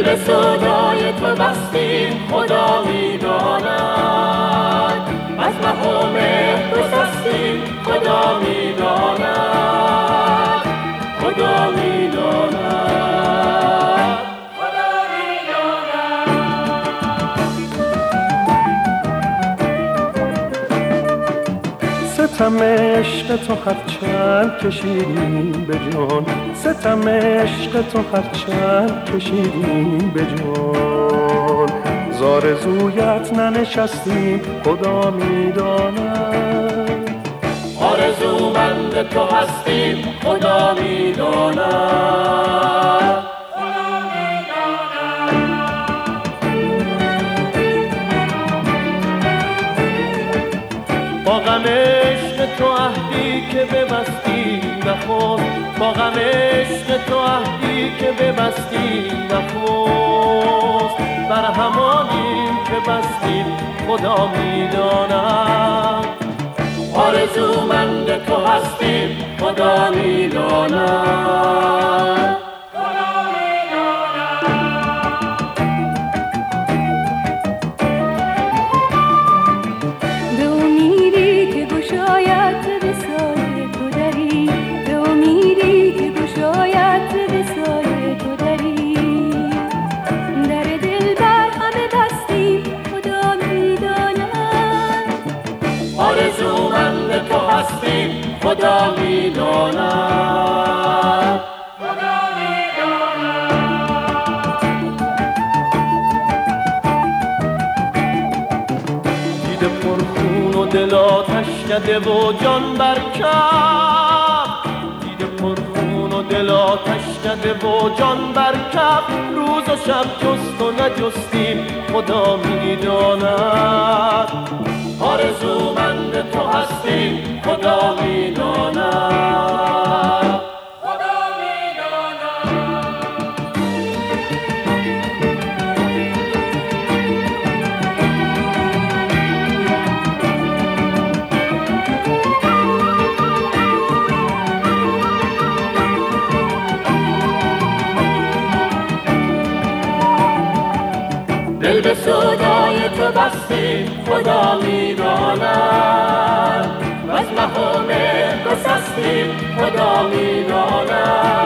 دل به سودای تو بستیم خدا میداند، از مهام گسستیم خدا میداند، خدا میداند، خدا میداند. ستم عشق تو هرچند کشیدیم به جان، ستم عشق تو هرچند کشیدیم به جان، زارزویت ننشستیم خدا میداند، آرزومند تو هستیم خدا میداند، خدا میداند. با غم عشق تو عهدی که ببستی نخست، با غم عشق تو عهدی که ببستی نخست، بر همانیم که بستیم خدا میداند، آرزومند تو هستیم خدا میداند، خدا میداند. به امیدی که گشاید وصال تو دری، به امیدی که گشاید وصال تو دری، در دل بر همه بستیم خدا میداند، آرزومند تو هستیم خدا میداند، خدا میداند. دیده پرخون و دل آتش کده و جان برکف، دیده پرخون و دل آتش کده و جان برکف، روز و شب جست و نجستیم خدا میداند، آرزومند تو هستیم خدا میداند، خدا میداند. دل به سودای تو بستیم خدا میداند، و از مهام گسستیم خدا میداند،